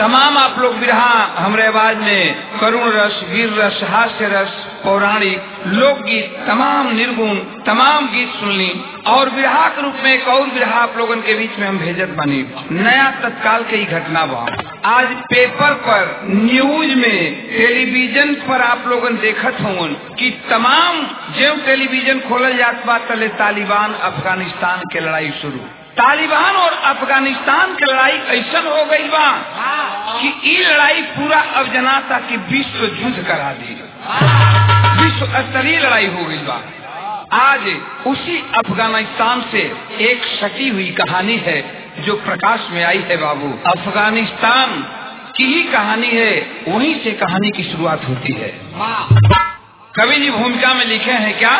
तमाम आप लोग बिरहा हमरे आवाज में करुण रस, वीर रस, हास्य रस, पौराणिक, लोकगीत, तमाम निर्गुण, तमाम गीत सुन ली। और बिरहा के रूप में एक और बिरहा आप लोगन के बीच में हम भेजत बनी। नया तत्काल के ही घटना बा। आज पेपर पर, न्यूज में, टेलीविजन पर आप लोगन देखत होंगे कि तमाम जो टेलीविजन खोलल जात बा तले तालिबान अफगानिस्तान के लड़ाई शुरू। तालिबान और अफगानिस्तान की लड़ाई ऐसा हो गई बा कि ये लड़ाई पूरा अब जनाता कि विश्व युद्ध करा दी, विश्व स्तरीय लड़ाई हो गई बा। आज उसी अफगानिस्तान से एक सटी हुई कहानी है जो प्रकाश में आई है बाबू। अफगानिस्तान की ही कहानी है, वहीं से कहानी की शुरुआत होती है। कवि जी भूमिका में लिखे हैं क्या?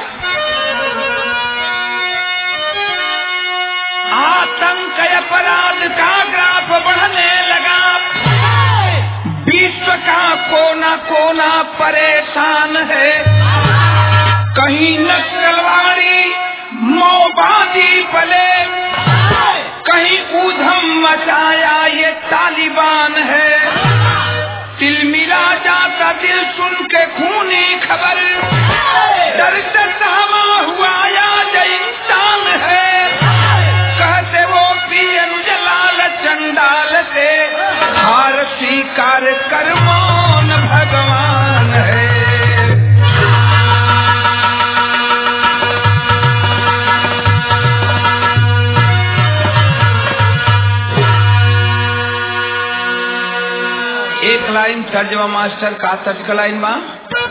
आतंक अपराध का ग्राफ बढ़ने लगा, विश्व का कोना कोना परेशान है। कहीं नक्सलवादी माओवादी पले, कहीं ऊधम मचाया ये तालिबान है। तिलमिला जाता दिल सुन के खूनी खबर, डर से सहमा हुआ आज इंसान है। कहते वो पियन जलाल चंडाल से, हार स्वीकार कर मौन भगवान है। एक लाइन तर्जमा मास्टर का तर्ज का लाइन मां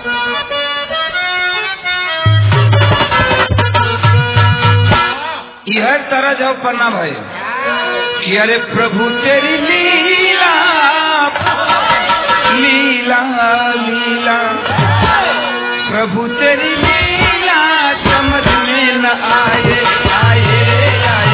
हर तरह जाओ पन्ना भाई कि अरे प्रभु तेरी लीला लीला लीला, प्रभु तेरी लीला समझ में न आए आए आए।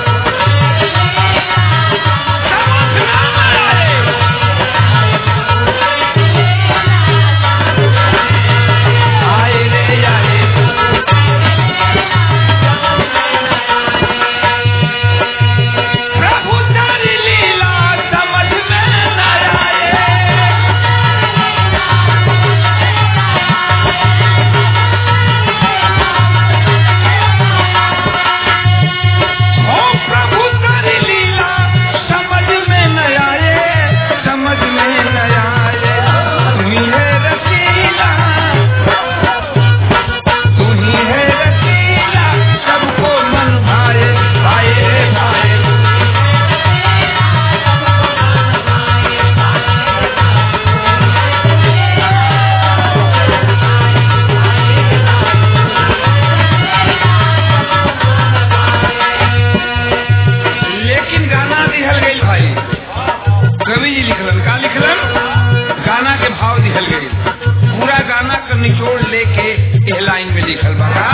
निचोड़ लेके इस लाइन में लिखल बा,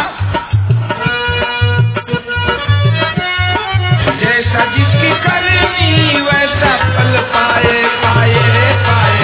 जैसा जिसकी करनी वैसा फल पाए पाए रे पाए।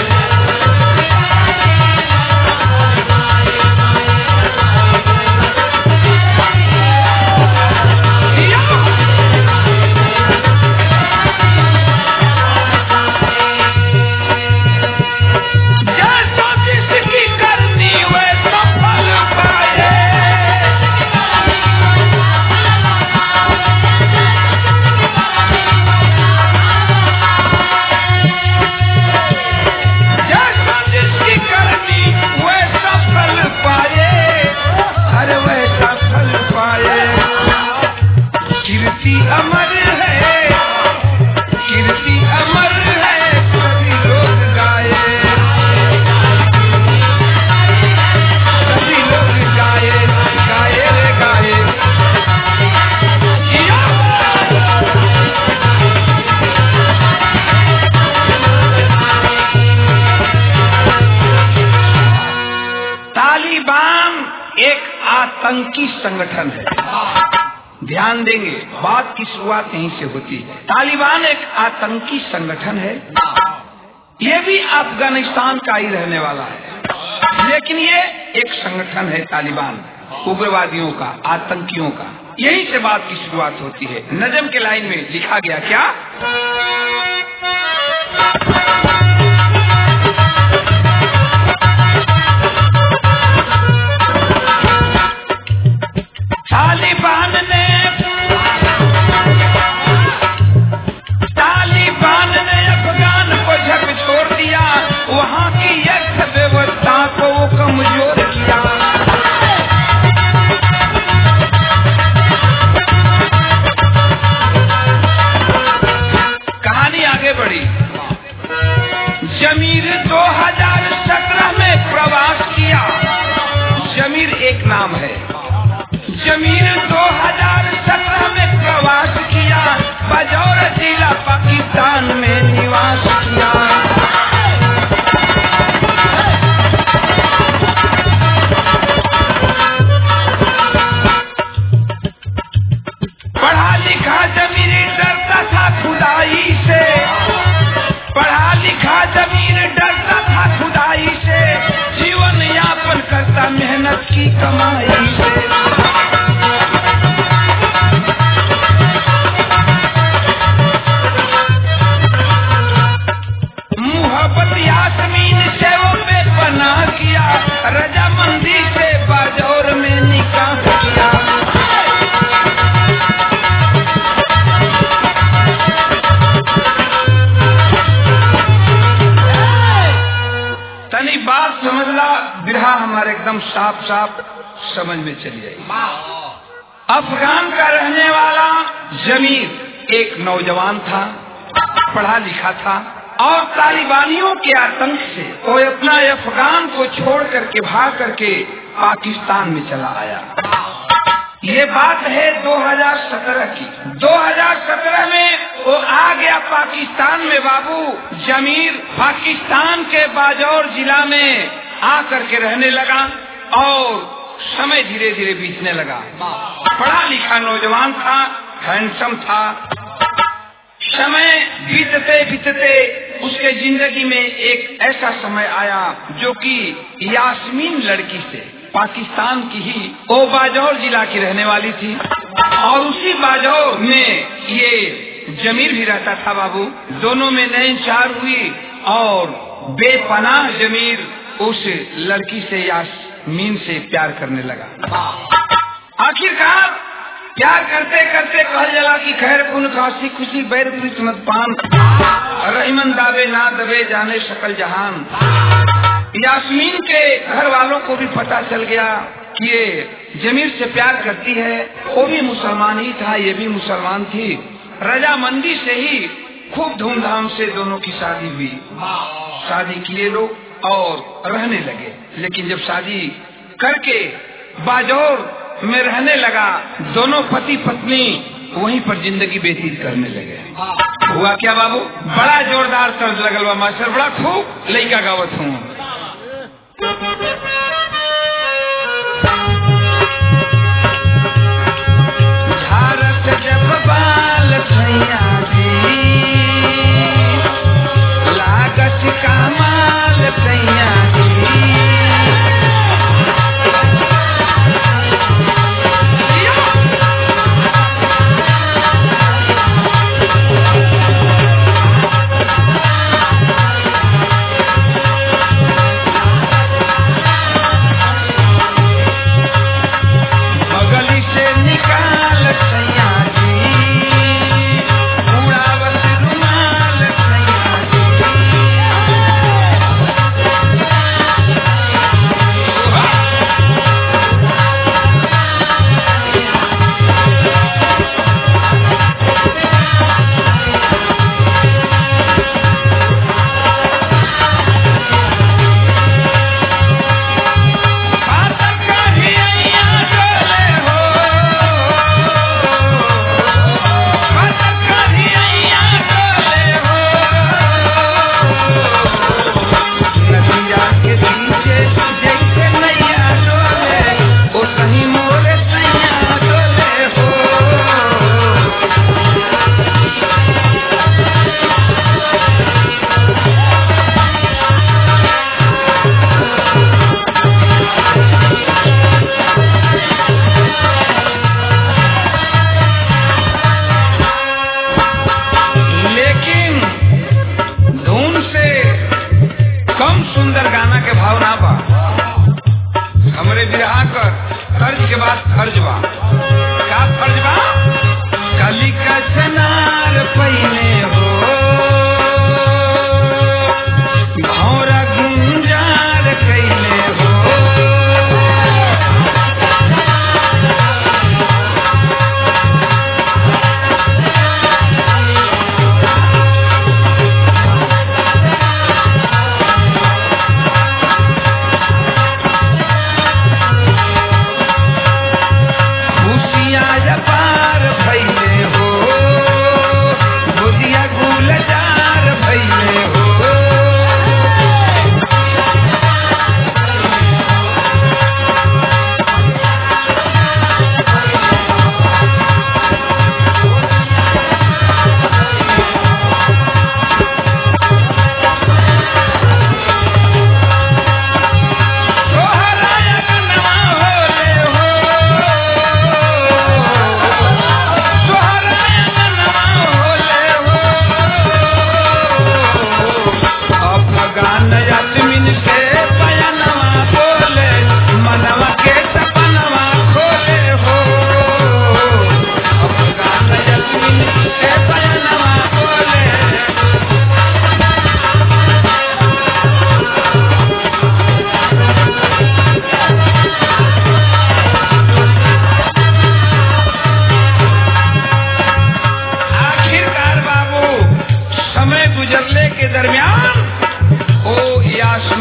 आतंकी संगठन है। ध्यान देंगे, बात की शुरुआत यहीं से होती है। तालिबान एक आतंकी संगठन है, ये भी अफगानिस्तान का ही रहने वाला है, लेकिन ये एक संगठन है तालिबान, उग्रवादियों का, आतंकियों का। यहीं से बात की शुरुआत होती है। नजम के लाइन में लिखा गया क्या? 2017 में प्रवास किया। जमीर एक नाम है। जमीर 2017 में प्रवास किया, बाजौर जिला पाकिस्तान में निवास किया। पढ़ा लिखा जमीर डरता था खुदाई से, पढ़ा लिखा जमीर डरता था खुदाई से, जीवन यापन करता मेहनत की कमाई से। मोहब्बत यास्मीन से वो बेपनाह किया, रजामंदी से बाजौर में निकाह किया। तनी बात समझला, बिरहा हमारे एकदम साफ साफ समझ में चली आई। अफगान का रहने वाला जमीर एक नौजवान था, पढ़ा लिखा था, और तालिबानियों के आतंक से वो अपना अफगान को छोड़ करके भाग करके पाकिस्तान में चला आया। ये बात है 2017 की। 2017 में वो आ गया पाकिस्तान में। बाबू जमीर पाकिस्तान के बाजौर जिला में आकर के रहने लगा और समय धीरे धीरे बीतने लगा। पढ़ा लिखा नौजवान था, हैंडसम था। समय बीतते बीतते उसके जिंदगी में एक ऐसा समय आया जो कि यास्मीन लड़की से, पाकिस्तान की ही वो बाजौर जिला की रहने वाली थी, और उसी बाजौर में ये जमीर भी रहता था। बाबू दोनों में नैनचार हुई और बेपनाह जमीर उस लड़की से यास्मीन से प्यार करने लगा। आखिरकार प्यार करते करते कहल जला कि खैर पुन खासी खुशी बैर प्रीत मत पान, रहीमन दावे ना दबे जाने सकल जहान। यास्मीन के घर वालों को भी पता चल गया कि ये जमीर से प्यार करती है। वो भी मुसलमान ही था, ये भी मुसलमान थी। रजामंदी से ही खूब धूमधाम से दोनों की शादी हुई। शादी किए लोग और रहने लगे। लेकिन जब शादी करके बाजौर में रहने लगा, दोनों पति पत्नी वहीं पर जिंदगी व्यतीत करने लगे। हुआ क्या बाबू, बड़ा जोरदार तर्ज लगल बा मास्टर, बड़ा खूब लइका गावत हूँ। झारत जब बाल सैया दी, लागत कमाल सैया दी।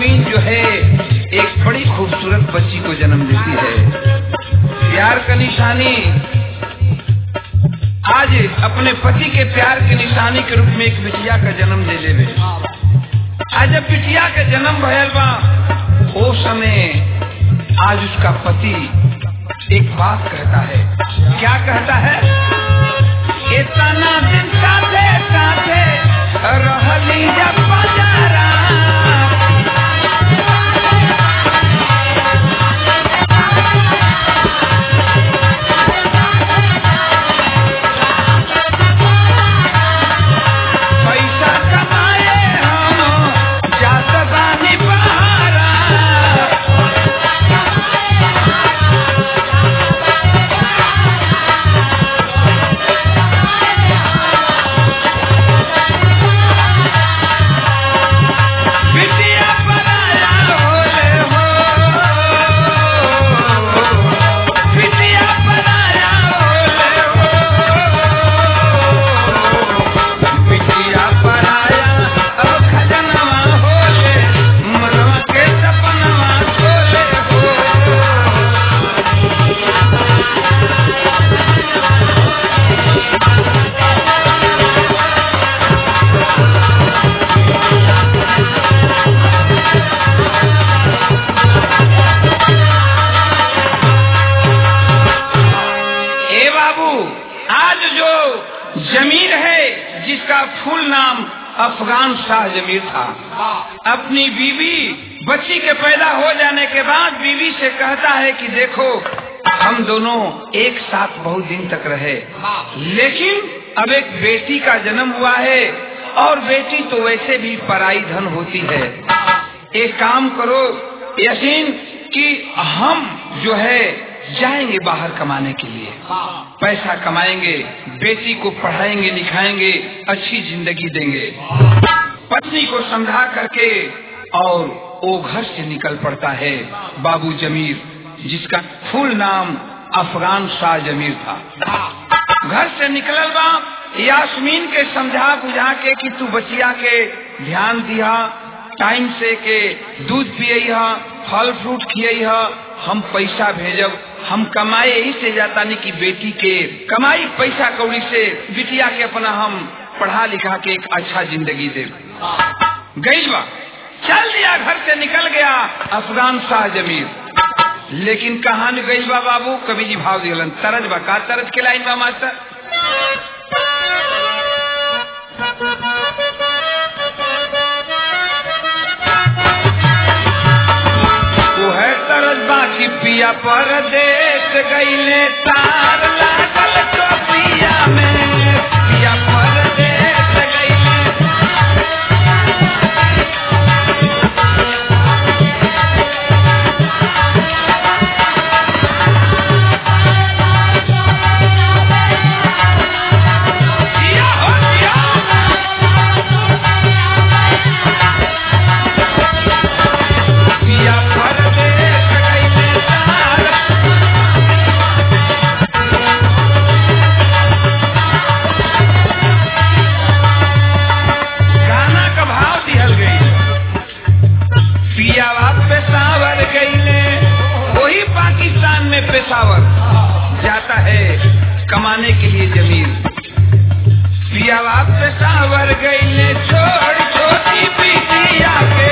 यास्मीन जो है एक बड़ी खूबसूरत बच्ची को जन्म देती है। प्यार का निशानी आज अपने पति के प्यार के निशानी के रूप में एक बिटिया का जन्म दे लेवे। आज जब बिटिया के जन्म भयल बा वो समय आज उसका पति एक बात कहता है। क्या कहता है? इतना दिन साथे साथे रहली जब बाजारा, पैसा कमाए हम जात बानी बहारा, बिटिया पराया होले हो, बिटिया पराया होले हो, बिटिया पराया अब खजनवा होले, मनवा के सपनवा खोले हो। ए बाबू, आज जो जमीर है जिसका फुल नाम अफगान शाह जमीर था, अपनी बीवी बच्ची के पैदा हो जाने के बाद बीवी से कहता है कि देखो हम दोनों एक साथ बहुत दिन तक रहे, लेकिन अब एक बेटी का जन्म हुआ है और बेटी तो वैसे भी पराई धन होती है। एक काम करो यासीन कि हम जो है जाएंगे बाहर कमाने के लिए, पैसा कमाएंगे, बेटी को पढ़ाएंगे लिखाएंगे, अच्छी जिंदगी देंगे। पत्नी को समझा करके और वो घर से निकल पड़ता है बाबू जमीर, जिसका फुल नाम अफगान शाह जमीर था। घर से निकलल बा यास्मीन के समझा बुझा के कि तू बचिया के ध्यान दिया, टाइम से के दूध पियई, फल फ्रूट खियई, हम पैसा भेजब, हम कमाए यही से जाता नहीं कि बेटी के कमाई पैसा कौड़ी से बिटिया के अपना हम पढ़ा लिखा के एक अच्छा जिंदगी दे। गई बा, चल दिया, घर से निकल गया अफगान शाह जमीर। लेकिन कहानी गई बा बाबू, कवि जी भाव दिलन, तरज बा का तरज के लाइन बा मास्टर। वो है तरज बा की पिया परदेस गईले, तार लागल टोपिया में, पिया परदेस गईले। पेशावर जाता है कमाने के लिए जमीर, पिया बाप पेशावर गईले छोड़ छोटी बिटिया के।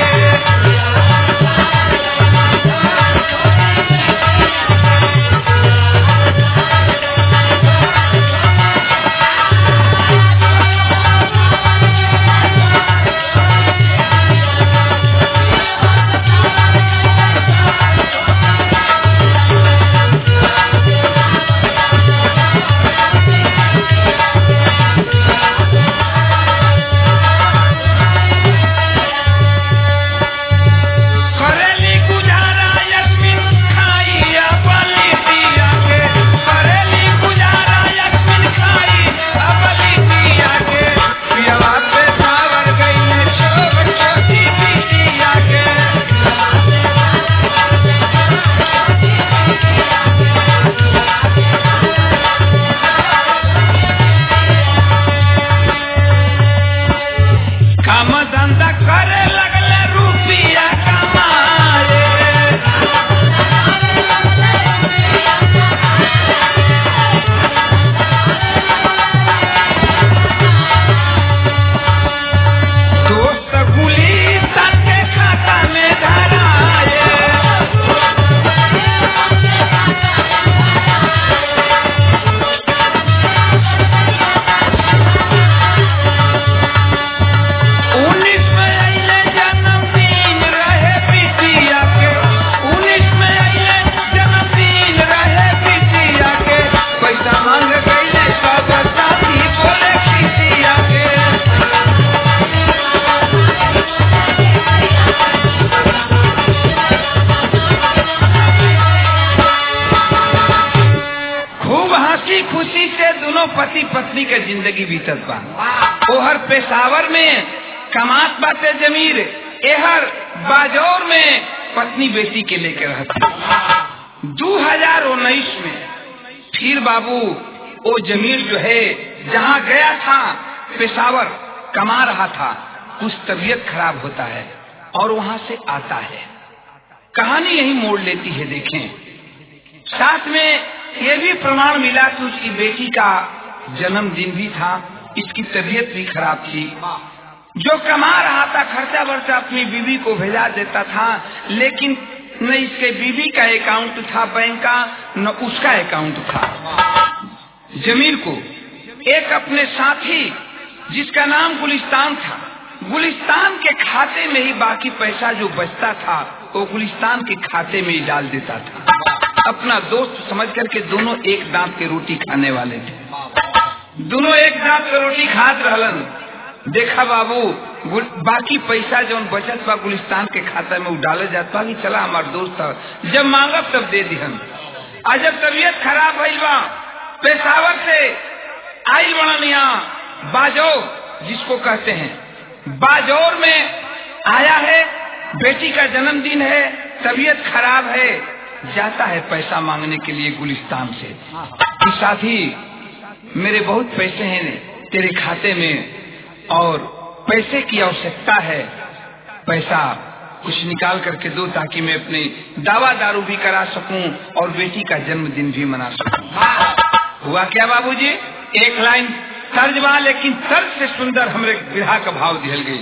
के जिंदगी बीतत बा। ओहर पेशावर में कमात बाटे जमीर, एहर बाजौर में पत्नी बेटी के लेकर रहती। 2019 में फिर बाबू वो जमीर जो है जहाँ गया था पेशावर कमा रहा था, कुछ तबीयत खराब होता है और वहाँ से आता है। कहानी यही मोड़ लेती है। देखें, साथ में ये भी प्रमाण मिला कि उसकी बेटी का जन्मदिन भी था, इसकी तबीयत भी खराब थी। जो कमा रहा था खर्चा वर्चा अपनी बीवी को भेजा देता था, लेकिन न इसके बीवी का अकाउंट था बैंक का, न उसका अकाउंट था। जमीर को एक अपने साथी जिसका नाम गुलिस्तान था, गुलिस्तान के खाते में ही बाकी पैसा जो बचता था वो गुलिस्तान के खाते में ही डाल देता था। अपना दोस्त समझ करके दोनों एक दांत के रोटी खाने वाले थे। दोनों एक दांत के रोटी खात रहलन। देखा बाबू बाकी पैसा जो बचत बा गुलिस्तान के खाता में डाले जाता कि चला हमार दोस्त जब मांगब तब दे दिहन। आज जब तबीयत खराब भइल बा, पेशावर से आई बड़निया बाजौर जिसको कहते हैं, बाजौर में आया है, बेटी का जन्मदिन है, तबीयत खराब है, जाता है पैसा मांगने के लिए गुलिस्तान से कि साथी मेरे बहुत पैसे हैं तेरे खाते में और पैसे की आवश्यकता है, पैसा कुछ निकाल करके दो ताकि मैं अपनी दवा दारू भी करा सकूं और बेटी का जन्मदिन भी मना सकूं। हुआ क्या बाबूजी? एक लाइन तर्जमा, लेकिन तर्ज से सुंदर हमरे विरहा का भाव दिहल गई।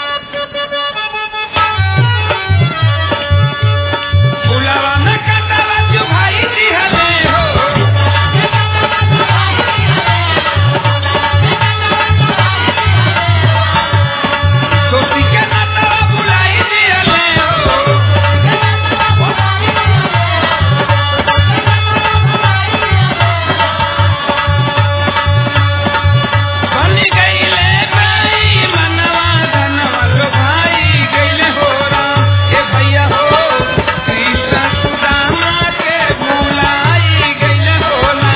बुलावा में कटावा जो भाई दिहले हो, सोची के नाता बुलाई दिहले हो, बनी गईले भाई मनवा धनवा लो भाई गईले हो राम। ए भैया हो कृष्ण सुदामा के भुलाई गईले हो ना।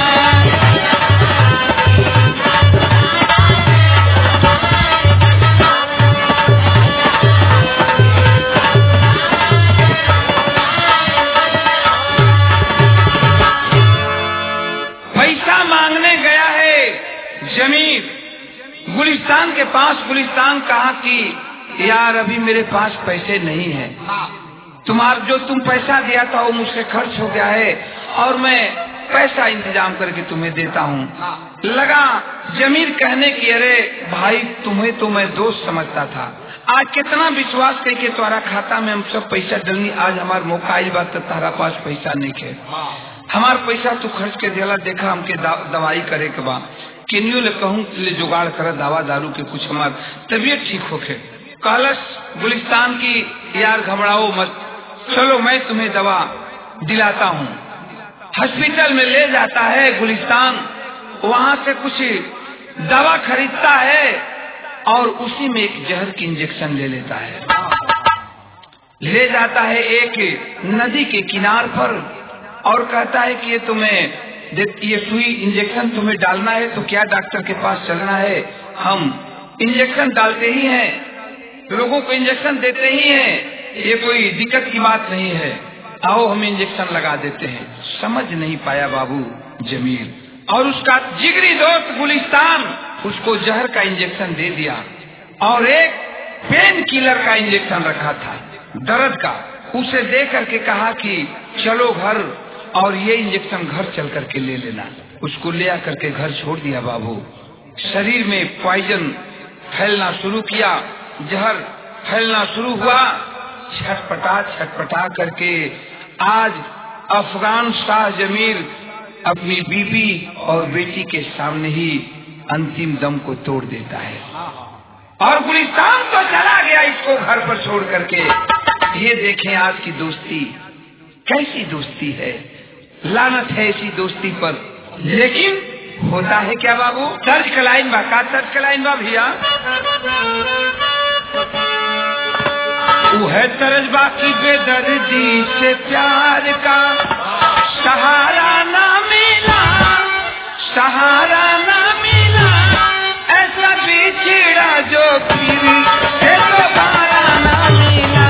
पैसा मांगने गया है जमीर गुलिस्तान के पास। गुलिस्तान कहा कि यार अभी मेरे पास पैसे नहीं है, तुम्हारा जो तुम पैसा दिया था वो मुझसे खर्च हो गया है और मैं पैसा इंतजाम करके तुम्हें देता हूँ। लगा जमीर कहने की अरे भाई तुम्हें तो मैं दोस्त समझता था, आज कितना विश्वास करके तुम्हारा खाता में हम सब पैसा डलनी, आज हमार मौका आई बात तो तारा पास पैसा नहीं है, हमार पैसा तू खर्च के दिला, देखा हमके दवाई करे के बा केनियो ले कहूँ ले जुगाड़ कर दवा दारू के कुछ हमार तबीयत ठीक होके। कहलस गुलिस्तान की यार घबराओ मत, चलो मैं तुम्हें दवा दिलाता हूँ। हॉस्पिटल में ले जाता है गुलिस्तान, वहाँ से कुछ दवा खरीदता है और उसी में एक जहर की इंजेक्शन ले लेता है। ले जाता है एक नदी के किनार पर और कहता है कि ये सुई इंजेक्शन तुम्हें डालना है तो क्या डॉक्टर के पास चलना है, हम इंजेक्शन डालते ही हैं, लोगों को इंजेक्शन देते ही हैं, ये कोई दिक्कत की बात नहीं है, आओ हम इंजेक्शन लगा देते हैं। समझ नहीं पाया बाबू जमीर, और उसका जिगरी दोस्त गुलिस्तान उसको जहर का इंजेक्शन दे दिया और एक पेन किलर का इंजेक्शन रखा था दर्द का, उसे दे करके कहा कि चलो घर और ये इंजेक्शन घर चल करके ले लेना। उसको ले आकर के घर छोड़ दिया बाबू। शरीर में पॉइजन फैलना शुरू किया, जहर फैलना शुरू हुआ। छटपटा करके आज अफगान शाह जमीर अपनी बीवी और बेटी के सामने ही अंतिम दम को तोड़ देता है और गुलिस्तान तो चला गया इसको घर पर छोड़ करके। ये देखें आज की दोस्ती कैसी दोस्ती है, लानत है ऐसी दोस्ती पर। लेकिन होता है क्या बाबू? तर्ज कलाइन बा का तर्ज कलाइन बा भैया, वो है तर्ज बाकी बेदर्दी से प्यार का सहारा ना मिला, सहारा ना मिला। फिर से दोबारा ना मिला।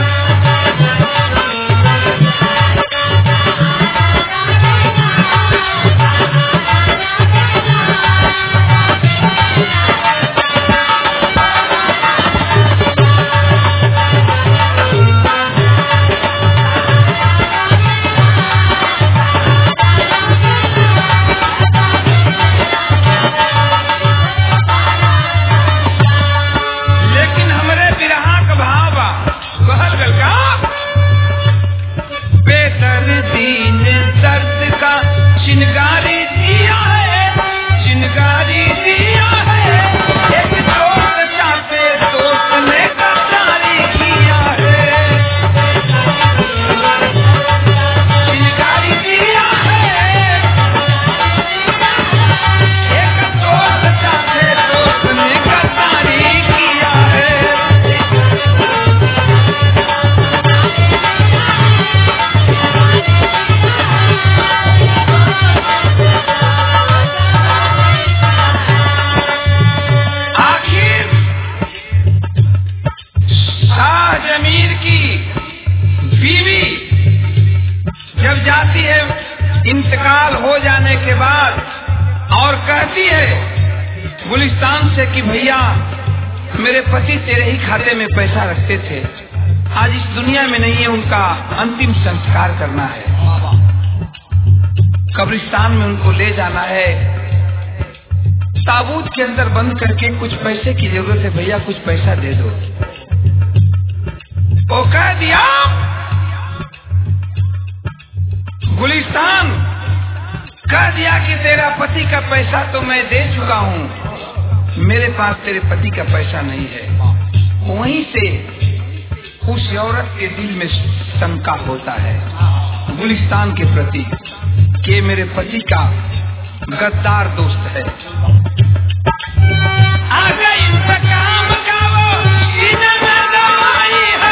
इंतकाल हो जाने के बाद और कहती है गुलिस्तान से कि भैया मेरे पति तेरे ही खाते में पैसा रखते थे, आज इस दुनिया में नहीं है, उनका अंतिम संस्कार करना है, कब्रिस्तान में उनको ले जाना है, ताबूत के अंदर बंद करके कुछ पैसे की जरूरत है, भैया कुछ पैसा दे दो। वो कह दिया गुलिस्तान कह दिया कि तेरा पति का पैसा तो मैं दे चुका हूँ, मेरे पास तेरे पति का पैसा नहीं है। वहीं से उस औरत के दिल में शंका होता है गुलिस्तान के प्रति कि मेरे पति का गद्दार दोस्त है। आगे इंतकाम का वो सीने में दवाई है।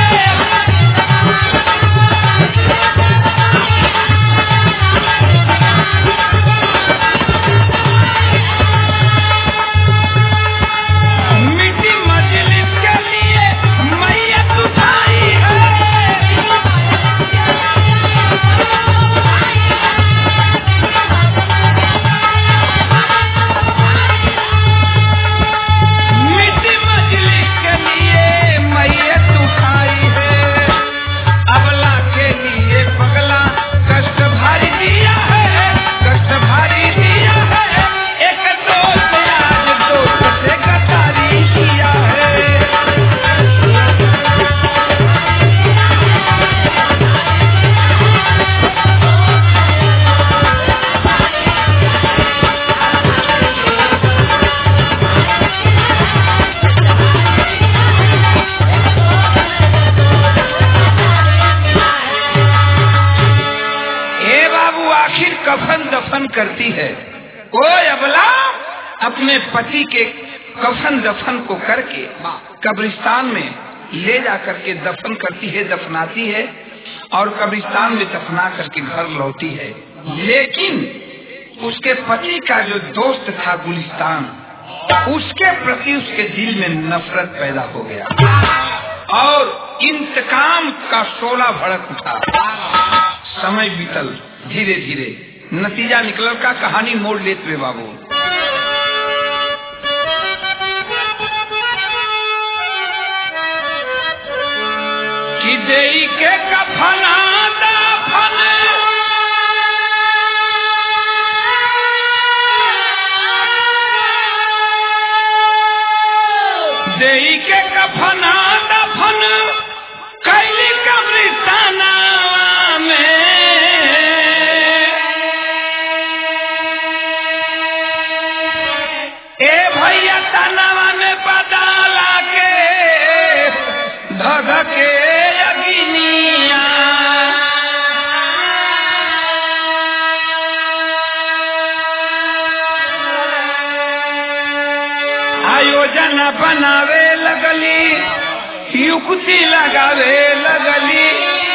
करती है ओए अबला अपने पति के कफन दफन को करके कब्रिस्तान में ले जा करके दफन करती है, दफनाती है और कब्रिस्तान में दफना करके घर लौटी है। लेकिन उसके पति का जो दोस्त था गुलिस्तान, उसके प्रति उसके दिल में नफरत पैदा हो गया और इंतकाम का शोला भड़क उठा। समय बीतल धीरे धीरे, नतीजा निकल का कहानी मोड़ लेते हुए बाबू। कि देई के कफना दफन देई के कफना दफन कैली कब्रिस्ताना में तनवा में बदला के धधके अग्निया आयोजन बनावे लगली, युक्ति लगावे लगली,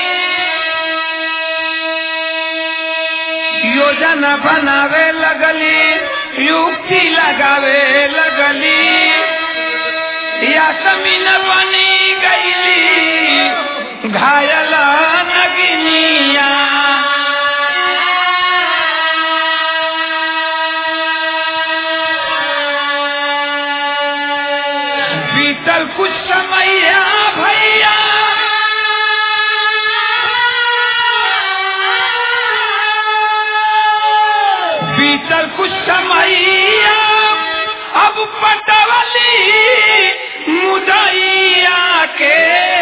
योजना बनावे लगली, युक्ति लगावे लगली। यासमीन बनी गईली घायल नगनिया। बीतल कुछ समैया भैया बीतल कुछ समैया अब पटवली मुदैया के।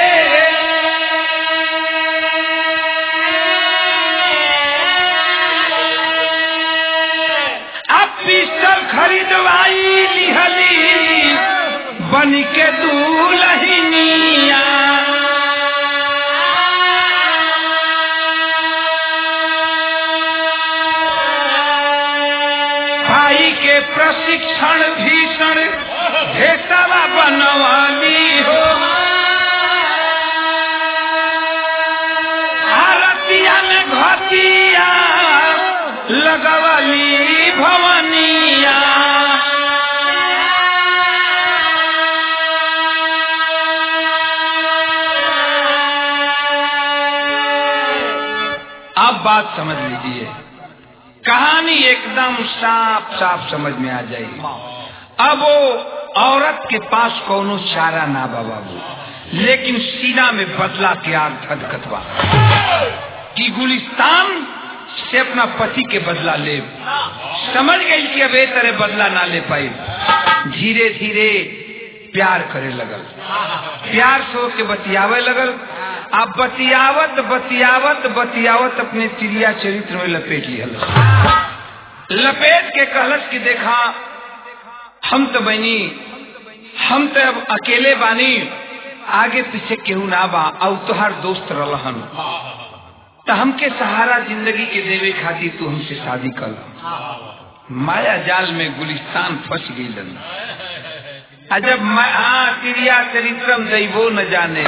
अब पिस्टल खरीदवाई लिहली बन के दुल्हनिया। भाई के प्रशिक्षण भीषण भेटवा बनवाली हो। आरतिया में घटिया लगवाली भवनिया। अब बात समझ लीजिए, कहानी एकदम साफ साफ समझ में आ जाएगी। अब वो औरत के पास कोनो चारा ना बाबू, लेकिन सीना में बदला के आग धधकतवा कि गुलिस्तान से अपना पति के बदला ले। समझ गई कि अब ए तरह बदला ना ले पाई। धीरे धीरे प्यार करे लगल, प्यार से के बतियावे लगल। अब बतियावत बतियावत बतियावत अपने तिरिया चरित्र में लपेट लिया। लपेट के कहलस कि देखा हम तो बनी, हम तो अब अकेले बानी, आगे पीछे केहू ना बा, और तुहार दोस्त रहन, तो हमके सहारा जिंदगी के देवे खातिर तू हमसे शादी कर। माया जाल में गुलिस्तान फंस गई। अजब तिरिया चरित्रम दैवो न जाने।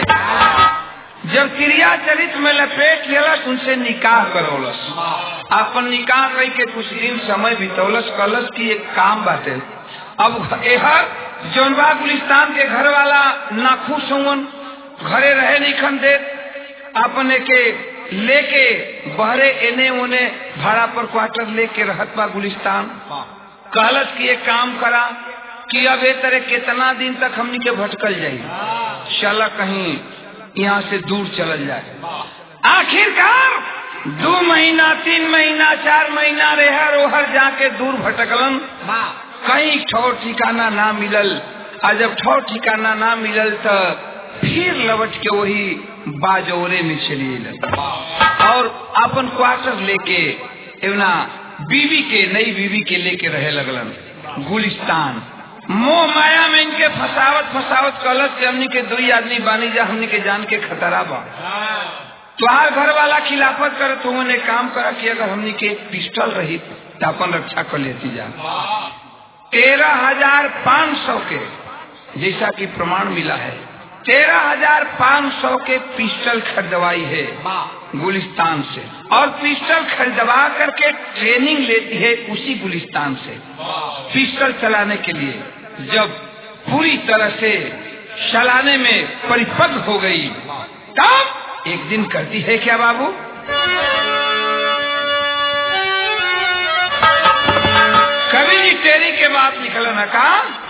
जब तिरिया चरित्र में लपेट लेलस, उनसे निकाह करौलस। अपन निकाह कई के कुछ दिन समय बितौलस। कलस की एक काम बाटे। अब एहर जौन बा गुलिस्तान के घर वाला नाखुश हुवन, घरे रहे नहीं खन देत। अपने के लेके बहरे एने ओने भाड़ा पर क्वार्टर लेके रहत बा गुलिस्तान। कहलस की एक काम करा कि अब ए तरह कितना दिन तक हमनी के भटकल जाई, चला कहीं यहाँ से दूर चल जाए। आखिरकार 2 महीना 3 महीना 4 महीना रेहर ओहर जाके दूर भटकलन। कहीं ठौर ठिकाना ना मिलल। और जब ठौर ठिकाना ना मिलल तो फिर लौट के वही बाजोरे में चली और अपन क्वार्टर लेके एवना बीवी के नई बीवी के लेके रहे लगलन गुलिस्तान। मोह माया में इनके फसावत कलश से हमनी के 2 आदमी बानी जा, हमनी के जान के खतरा बा। तुहार घर वाला खिलाफत करे तो उन्होंने काम करा कि अगर हमनी के पिस्टल रही तो अपन रक्षा कर लेती जा। 13,500 के जैसा कि प्रमाण मिला है, 13,500 के पिस्टल खरीदवाई है गुलिस्तान से, और पिस्टल खरीदवा करके ट्रेनिंग लेती है उसी गुलिस्तान से पिस्टल चलाने के लिए। जब पूरी तरह से चलाने में परिपक्व हो गई, तब एक दिन करती है क्या बाबू, कभी जी तेरी के बात निकल न का।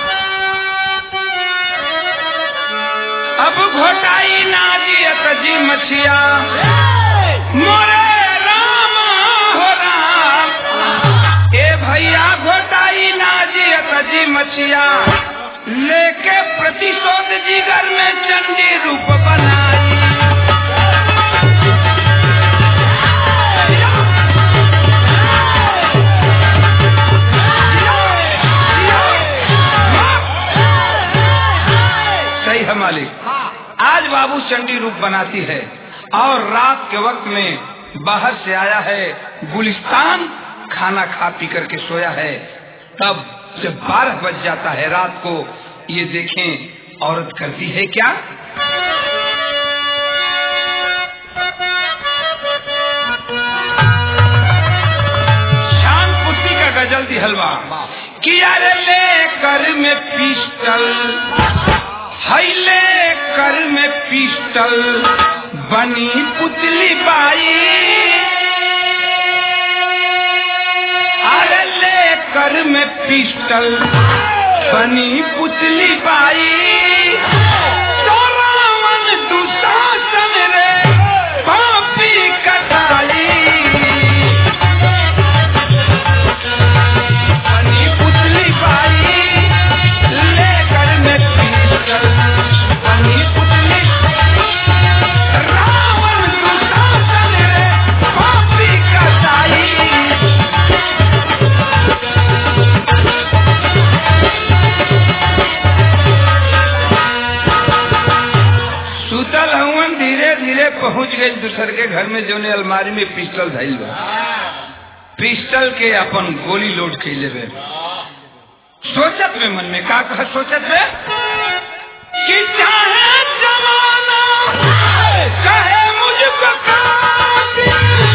अब घोटाई नाजियत जी मछिया मोरे राम हो राम। ए भैया घोटाई नाजियत जी मछिया लेके प्रतिशोध जिगर में चंडी रूप बनाई। सही है मालिक। आज बाबू चंडी रूप बनाती है और रात के वक्त में बाहर से आया है गुलिस्तान, खाना खा पी करके सोया है। तब जब 12 बज जाता है रात को, ये देखें औरत करती है क्या। शान पुष्टि का गजल थी हलवा कि अरे ले कर में पिस्टल हैले कर में पिस्टल बनी पुतली बाई, अरे ले कर में पिस्टल बनी पुतली बाई, तो रावण दुशासन रे पापी कटाई, बनी पुतली बाई ले कर में पिस्टल बनी पुतली, रावण दुशासन रे पापी कटाई। सुतल हवन धीरे धीरे पहुंच गए दूसर के घर में, जो ने अलमारी में पिस्टल धइल बा, पिस्टल के अपन गोली लोड के लेवे। सोचत में मन में का कहा, सोचत में कि चाहे जमाना कहे मुझको कातिल,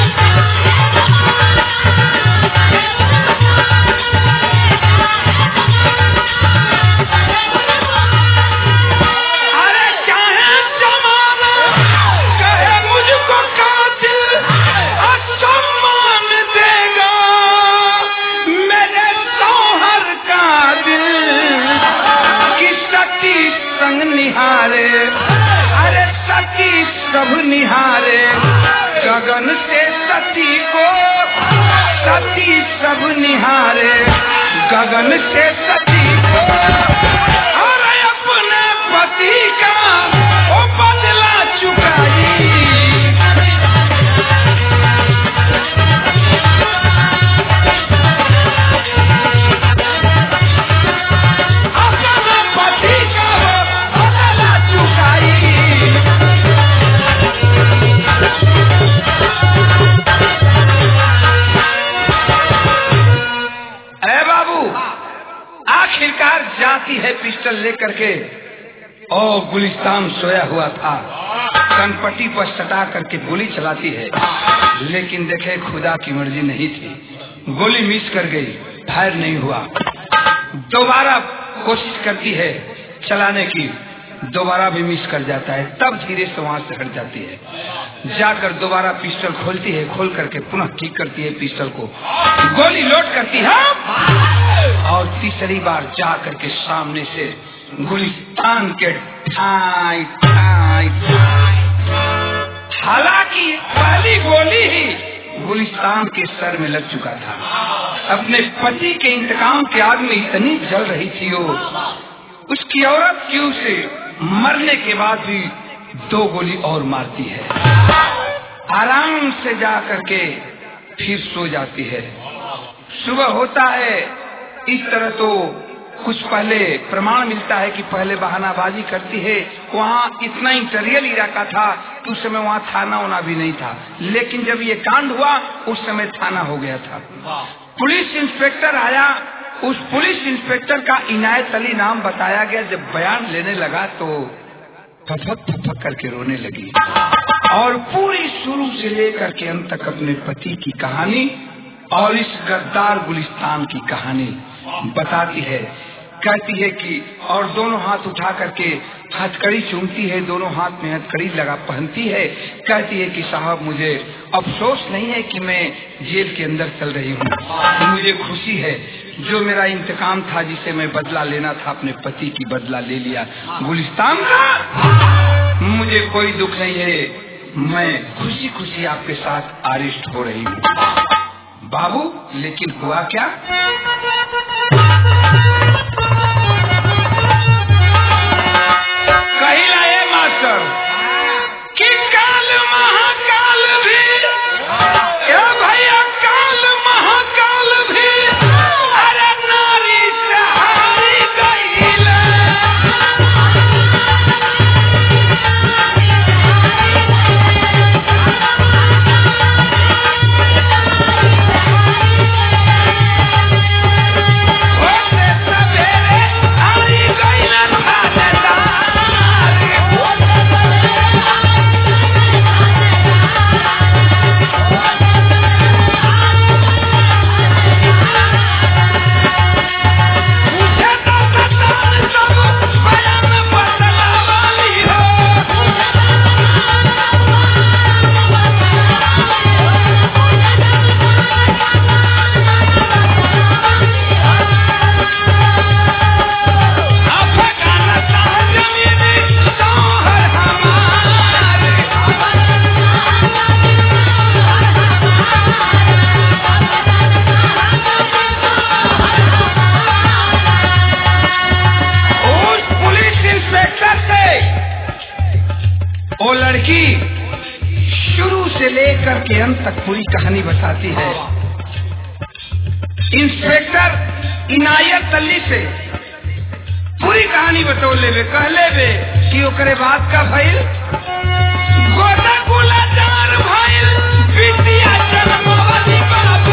अरे चाहे जमाना कहे मुझको कातिल, सम्मान देगा मेरे शौहर का दिल, कि सती संग निहारे, अरे सती सब निहारे, गगन से सती को सती सब निहारे, गगन से सती को, अरे अपने पति का वो बदला चुकाई, अपने पति का वो बदला चुकाई। ए बाबू, आखिरकार जाती है पिस्टल लेकर के, और गुलिस्तान सोया हुआ था, कनपट्टी पर सटा करके गोली चलाती है, लेकिन देखे खुदा की मर्जी नहीं थी, गोली मिस कर गई, फायर नहीं हुआ। दोबारा कोशिश करती है चलाने की, दोबारा भी मिस कर जाता है, तब धीरे से वहां से हट जाती है, जाकर दोबारा पिस्टल खोलती है, खोल करके पुनः ठीक करती है पिस्टल को, गोली लोड करती है, और तीसरी बार जा करके सामने से गुलिस्तान के ठाई ठाई ठाई, हालांकि पहली गोली ही गुलिस्तान के सर में लग चुका था। अपने पति के इंतकाम की आग में इतनी जल रही थी वो, उसकी औरत की उसे मरने के बाद भी 2 गोली और मारती है, आराम से जा करके फिर सो जाती है। सुबह होता है, इस तरह तो कुछ पहले प्रमाण मिलता है कि पहले बहानाबाजी करती है, वहाँ इतना इंटीरियर इलाका था कि उस समय वहाँ थाना होना भी नहीं था, लेकिन जब ये कांड हुआ उस समय थाना हो गया था। पुलिस इंस्पेक्टर आया, उस पुलिस इंस्पेक्टर का इनायत अली नाम बताया गया। जब बयान लेने लगा तो फफक फफक करके रोने लगी और पूरी शुरू से लेकर के अंत तक अपने पति की कहानी और इस गद्दार गुलिस्तान की कहानी बताती है। कहती है कि और दोनों हाथ उठा करके हथकड़ी चूमती है, दोनों हाथ में हथकड़ी लगा पहनती है। कहती है कि साहब मुझे अफसोस नहीं है कि मैं जेल के अंदर चल रही हूँ, मुझे खुशी है जो मेरा इंतकाम था, जिसे मैं बदला लेना था, अपने पति की बदला ले लिया। गुलिस्तान का मुझे कोई दुख नहीं है, मैं खुशी खुशी आपके साथ अरेस्ट हो रही हूँ। बाबू लेकिन हुआ क्या? कही लाए मास्टर कि काल महाकाल भी, या भैया काल महाकाल भी, अरे नारी से हारी गईल। होते सवेरे से लेकर के अंत तक पूरी कहानी बताती है। इंस्पेक्टर इनायत अली से पूरी कहानी बतौले वे, कहले वे कि ओकरे बात का भइल गोदा गुलाजार भइल बिटिया जन्मवती बाबू।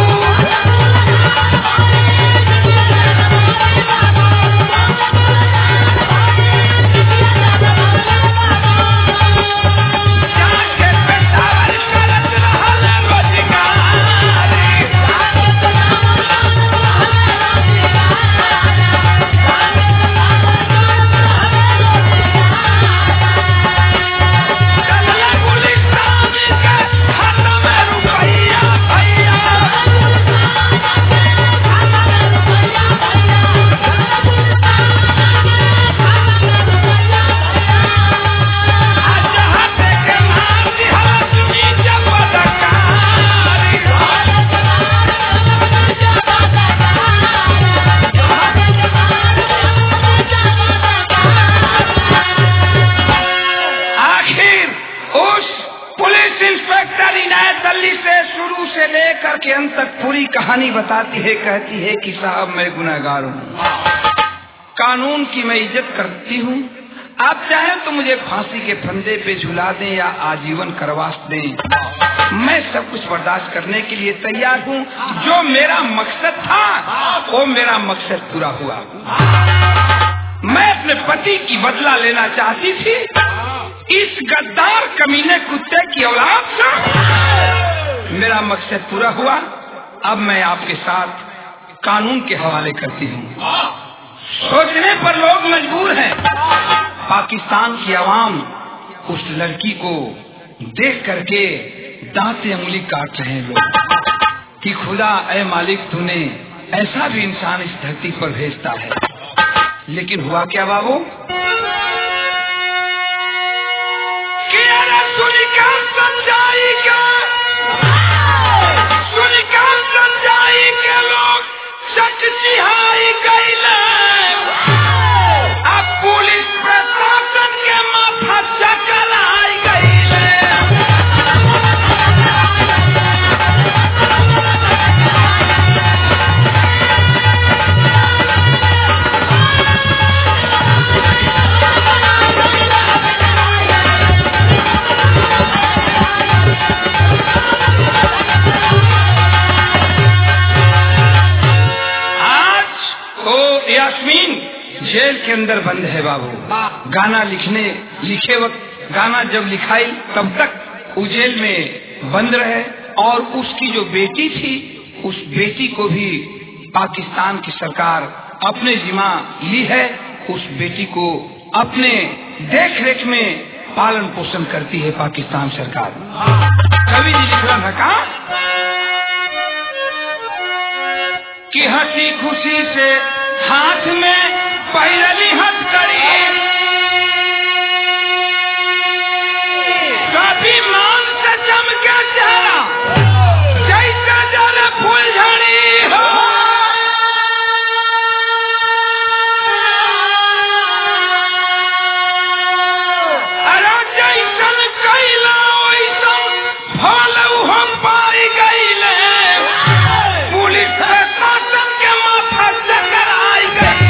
के अंत तक पूरी कहानी बताती है, कहती है कि साहब मैं गुनहगार हूँ, कानून की मैं इज्जत करती हूँ, आप चाहें तो मुझे फांसी के फंदे पे झुला दें या आजीवन करवास दें, मैं सब कुछ बर्दाश्त करने के लिए तैयार हूँ। जो मेरा मकसद था वो मेरा मकसद पूरा हुआ। मैं अपने पति की बदला लेना चाहती थी इस गद्दार कमीने कुत्ते की औलाद से, मेरा मकसद पूरा हुआ। अब मैं आपके साथ कानून के हवाले करती हूँ। सोचने पर लोग मजबूर हैं। पाकिस्तान की आवाम उस लड़की को देख करके दांते अंगुली काट रहे हैं लोग कि खुदा ऐ मालिक तूने ऐसा भी इंसान इस धरती पर भेजता है। लेकिन हुआ क्या बाबू कि अरे सुनिका समझाई के लोग चकचिहाई गईले। अब पुलिस प्रशासन के माथा चकराई गईले। यास्मीन जेल के अंदर बंद है बाबू। गाना लिखे वक्त गाना जब लिखाई तब तक वो जेल में बंद रहे और उसकी जो बेटी थी उस बेटी को भी पाकिस्तान की सरकार अपने जिम्मा ली है। उस बेटी को अपने देख रेख में पालन पोषण करती है पाकिस्तान सरकार। कवि जी लिख रहा था कि हंसी खुशी से हाथ में पैरली हथकड़ी, कभी मान से चमके चेहरा जैसे जले फूलझड़ी हो। अरे जैसन कैला वैसन फल हम पाई गईले। पुलिस प्रशासन के माथा चकराई गई।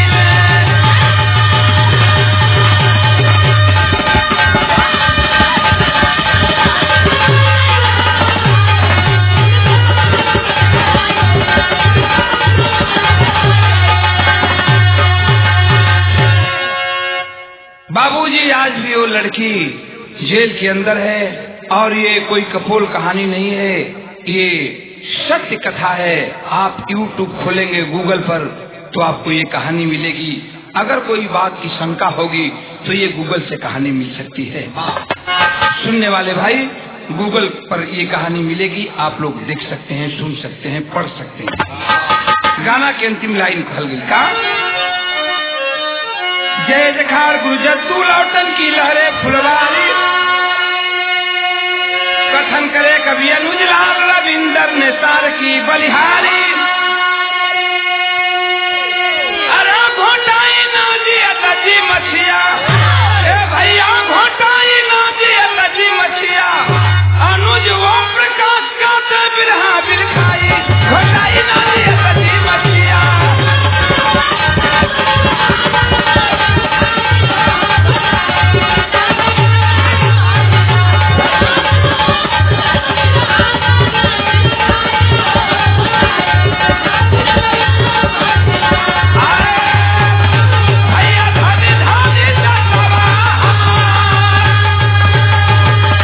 बाबूजी आज भी वो लड़की जेल के अंदर है और ये कोई कपोल कहानी नहीं है, ये सत्य कथा है। आप YouTube खोलेंगे गूगल पर तो आपको ये कहानी मिलेगी। अगर कोई बात की शंका होगी तो ये गूगल से कहानी मिल सकती है। सुनने वाले भाई गूगल पर ये कहानी मिलेगी, आप लोग देख सकते हैं, सुन सकते हैं, पढ़ सकते हैं। गाना की अंतिम लाइन कहल गई का जय जखार गुरु जद्दू लौटन की लहरे फुलवारी, कथन करे कवि अनुज लाल रविंदर ने तार की बलिहारी। अरे घोटाई ना जी मछिया